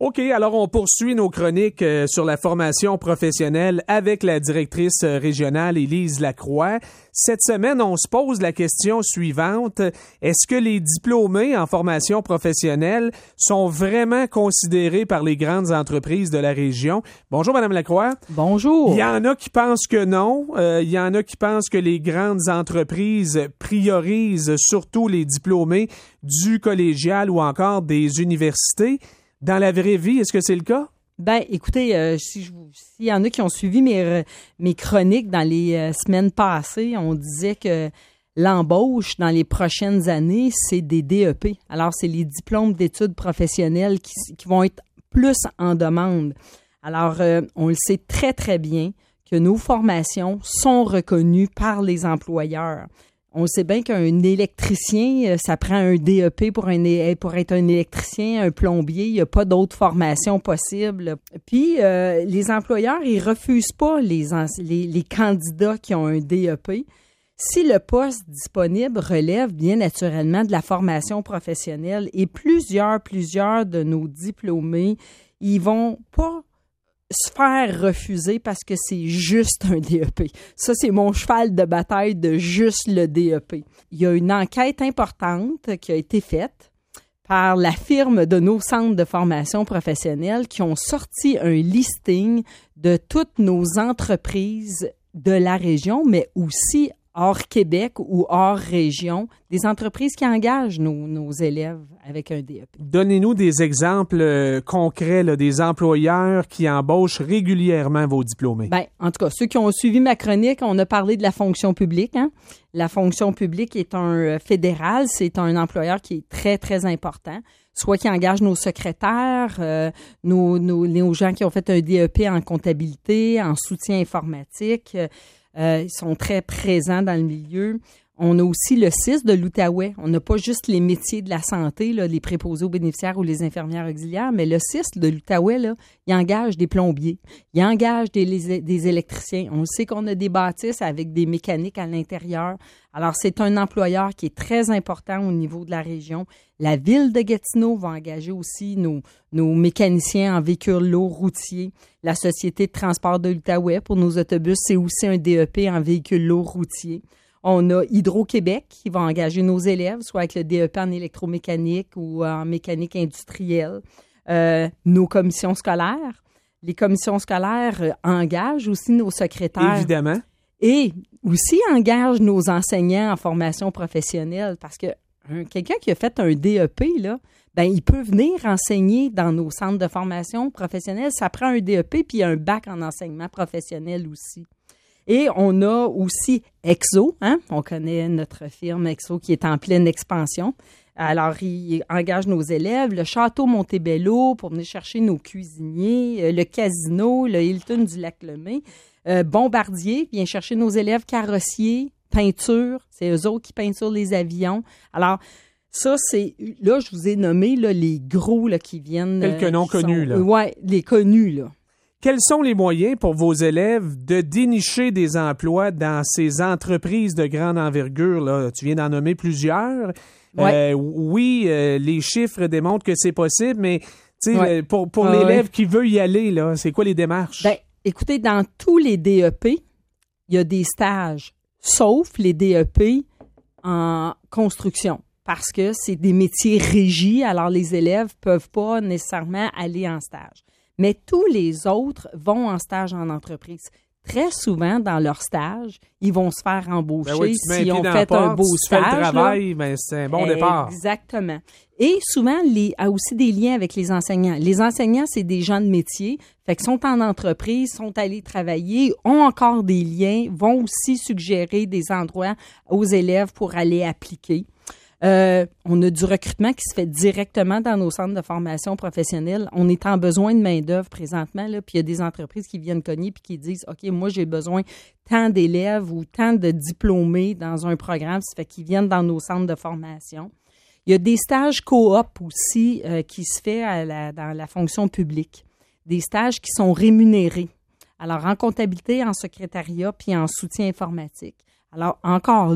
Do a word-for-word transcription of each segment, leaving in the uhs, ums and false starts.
OK, alors on poursuit nos chroniques euh, sur la formation professionnelle avec la directrice euh, régionale Élise Lacroix. Cette semaine, on se pose la question suivante. Est-ce que les diplômés en formation professionnelle sont vraiment considérés par les grandes entreprises de la région? Bonjour, Madame Lacroix. Bonjour. Il y en a qui pensent que non. Euh, il y en a qui pensent que les grandes entreprises priorisent surtout les diplômés du collégial ou encore des universités. Dans la vraie vie, est-ce que c'est le cas? Ben, écoutez, euh, si je, s'il y en a qui ont suivi mes, mes chroniques dans les euh, semaines passées, on disait que l'embauche dans les prochaines années, c'est des D E P. Alors, c'est les diplômes d'études professionnelles qui, qui vont être plus en demande. Alors, euh, on le sait très, très bien que nos formations sont reconnues par les employeurs. On sait bien qu'un électricien, ça prend un D E P pour, un, pour être un électricien, un plombier. Il n'y a pas d'autres formations possibles. Puis, euh, les employeurs, ils refusent pas les, les, les candidats qui ont un D E P. Si le poste disponible relève bien naturellement de la formation professionnelle et plusieurs, plusieurs de nos diplômés, ils vont pas se faire refuser parce que c'est juste un D E P. Ça, c'est mon cheval de bataille de juste le D E P. Il y a une enquête importante qui a été faite par la firme de nos centres de formation professionnelle qui ont sorti un listing de toutes nos entreprises de la région, mais aussi hors Québec ou hors région, des entreprises qui engagent nos, nos élèves avec un D E P. Donnez-nous des exemples euh, concrets là, des employeurs qui embauchent régulièrement vos diplômés. Bien, en tout cas, ceux qui ont suivi ma chronique, on a parlé de la fonction publique. Hein? La fonction publique est un euh, fédéral, c'est un employeur qui est très, très important. Soit qui engage nos secrétaires, euh, nos, nos, nos gens qui ont fait un D E P en comptabilité, en soutien informatique. Euh, Euh, ils sont très présents dans le milieu. On a aussi le C I S de l'Outaouais. On n'a pas juste les métiers de la santé, là, les préposés aux bénéficiaires ou les infirmières auxiliaires, mais le C I S de l'Outaouais, là, il engage des plombiers, il engage des, les, des électriciens. On sait qu'on a des bâtisses avec des mécaniques à l'intérieur. Alors, c'est un employeur qui est très important au niveau de la région. La ville de Gatineau va engager aussi nos, nos mécaniciens en véhicules lourds routiers. La Société de transport de l'Outaouais pour nos autobus, c'est aussi un D E P en véhicules lourds routiers. On a Hydro-Québec qui va engager nos élèves, soit avec le D E P en électromécanique ou en mécanique industrielle. Euh, nos commissions scolaires. Les commissions scolaires euh, engagent aussi nos secrétaires. Évidemment. Et aussi engagent nos enseignants en formation professionnelle parce que un, quelqu'un qui a fait un D E P, là, ben, il peut venir enseigner dans nos centres de formation professionnelle. Ça prend un D E P puis un bac en enseignement professionnel aussi. Et on a aussi Exo, hein? On connaît notre firme Exo qui est en pleine expansion. Alors, il engage nos élèves, le Château Montebello pour venir chercher nos cuisiniers, le casino, le Hilton du Lac-Lemay, euh, Bombardier vient chercher nos élèves carrossiers, peinture, c'est eux autres qui peinturent les avions. Alors, ça, c'est, là, je vous ai nommé là, les gros là, qui viennent. Quelques noms connus, là. Oui, les connus, là. Quels sont les moyens pour vos élèves de dénicher des emplois dans ces entreprises de grande envergure, là? Tu viens d'en nommer plusieurs. Ouais. Euh, oui, euh, les chiffres démontrent que c'est possible, mais ouais. pour, pour ah, l'élève ouais. qui veut y aller, là, c'est quoi les démarches? Ben, écoutez, dans tous les D E P, il y a des stages, sauf les D E P en construction, parce que c'est des métiers régis, alors les élèves ne peuvent pas nécessairement aller en stage. Mais tous les autres vont en stage en entreprise. Très souvent, dans leur stage, ils vont se faire embaucher ben oui, s'ils ont fait porte, un beau si stage. Tu fais le travail, ben c'est un bon départ. Exactement. Et souvent, il a aussi des liens avec les enseignants. Les enseignants, c'est des gens de métier, fait qu'ils sont en entreprise, sont allés travailler, ont encore des liens, vont aussi suggérer des endroits aux élèves pour aller appliquer. Euh, on a du recrutement qui se fait directement dans nos centres de formation professionnelle. On est en besoin de main-d'œuvre présentement, là, puis il y a des entreprises qui viennent cogner puis qui disent « OK, moi, j'ai besoin tant d'élèves ou tant de diplômés dans un programme. » Ça fait qu'ils viennent dans nos centres de formation. Il y a des stages coop aussi euh, qui se fait à la, dans la fonction publique. Des stages qui sont rémunérés. Alors, en comptabilité, en secrétariat puis en soutien informatique. Alors, encore là,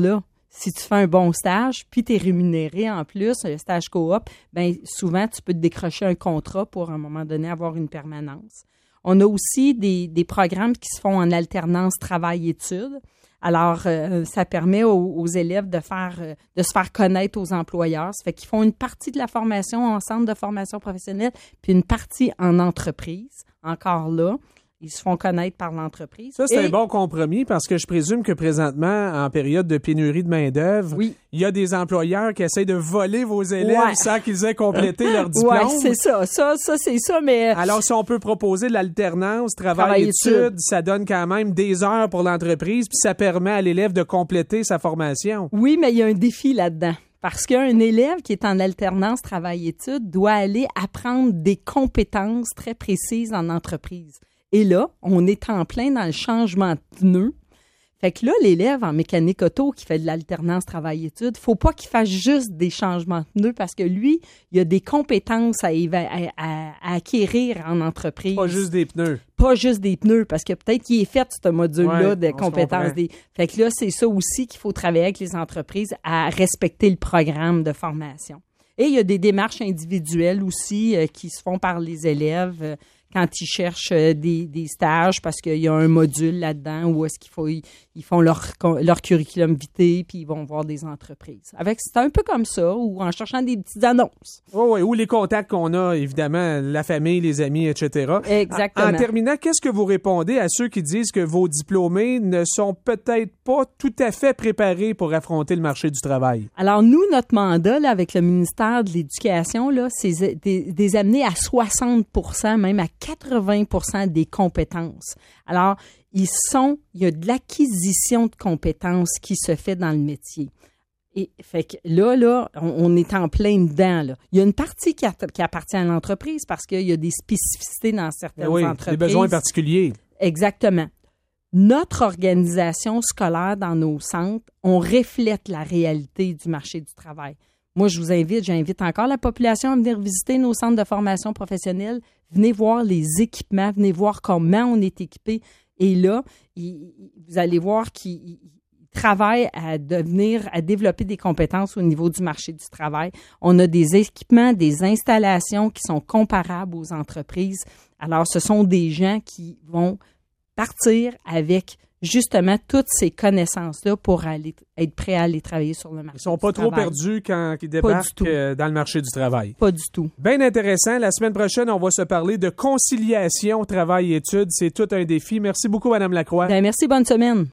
si tu fais un bon stage, puis tu es rémunéré en plus, un stage coop, bien souvent, tu peux te décrocher un contrat pour, à un moment donné, avoir une permanence. On a aussi des, des programmes qui se font en alternance travail-études. Alors, euh, ça permet aux, aux élèves de faire, euh, de se faire connaître aux employeurs. Ça fait qu'ils font une partie de la formation en centre de formation professionnelle, puis une partie en entreprise. Encore là, ils se font connaître par l'entreprise. Ça, c'est Et, un bon compromis parce que je présume que présentement, en période de pénurie de main-d'œuvre, oui. il y a des employeurs qui essayent de voler vos élèves ouais. sans qu'ils aient complété leur diplôme. Oui, c'est ça. Ça, ça c'est ça, mais... Alors, si on peut proposer l'alternance, travail-études, travail ça donne quand même des heures pour l'entreprise, puis ça permet à l'élève de compléter sa formation. Oui, mais il y a un défi là-dedans. Parce qu'un élève qui est en alternance travail-études doit aller apprendre des compétences très précises en entreprise. Et là, on est en plein dans le changement de pneus. Fait que là, l'élève en mécanique auto qui fait de l'alternance travail-études, faut pas qu'il fasse juste des changements de pneus parce que lui, il a des compétences à, à, à, à acquérir en entreprise. Pas juste des pneus. Pas juste des pneus, parce que peut-être qu'il est fait, ce module-là ouais, de compétences. Des... Fait que là, c'est ça aussi qu'il faut travailler avec les entreprises à respecter le programme de formation. Et il y a des démarches individuelles aussi euh, qui se font par les élèves euh, quand ils cherchent euh, des, des stages parce qu'il y a un module là-dedans où est-ce qu'il faut ils, ils font leur, leur curriculum vitae puis ils vont voir des entreprises. Avec c'est un peu comme ça ou en cherchant des petites annonces. Oh oui, ou les contacts qu'on a, évidemment, la famille, les amis, et cetera. Exactement. En, en terminant, qu'est-ce que vous répondez à ceux qui disent que vos diplômés ne sont peut-être pas tout à fait préparés pour affronter le marché du travail? Alors nous, notre mandat là, avec le ministère de l'Éducation, là, c'est des, des amener à soixante pour cent, même à quatre-vingts pour cent des compétences. Alors, ils sont, il y a de l'acquisition de compétences qui se fait dans le métier. Et fait que là, là, on, on est en plein dedans. Là. Il y a une partie qui, a, qui appartient à l'entreprise parce qu'il y a des spécificités dans certaines oui, entreprises. Des besoins particuliers. Exactement. Notre organisation scolaire dans nos centres, on reflète la réalité du marché du travail. Moi, je vous invite, j'invite encore la population à venir visiter nos centres de formation professionnelle. Venez voir les équipements, venez voir comment on est équipé. Et là, il, vous allez voir qu'ils travaillent à devenir, à développer des compétences au niveau du marché du travail. On a des équipements, des installations qui sont comparables aux entreprises. Alors, ce sont des gens qui vont partir avec justement toutes ces connaissances-là pour aller, être prêts à aller travailler sur le marché du travail. Ils sont pas trop perdus quand ils débarquent dans le marché du travail. Pas du tout. Bien intéressant. La semaine prochaine, on va se parler de conciliation travail-études. C'est tout un défi. Merci beaucoup, Mme Lacroix. Bien, merci. Bonne semaine.